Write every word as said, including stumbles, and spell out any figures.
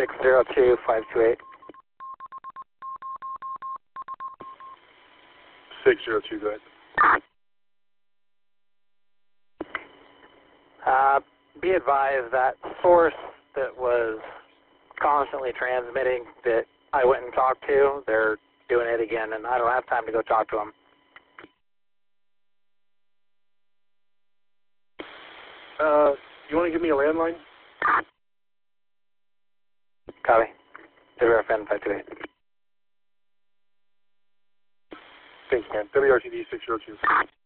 six zero two five two eight. six zero two, go ahead. Uh, be advised that source that was constantly transmitting that I went and talked to, they're doing it again, and I don't have time to go talk to them. Uh, you want to give me a landline? Copy. W R F N five two eight. Thanks, man. W R T D six zero two.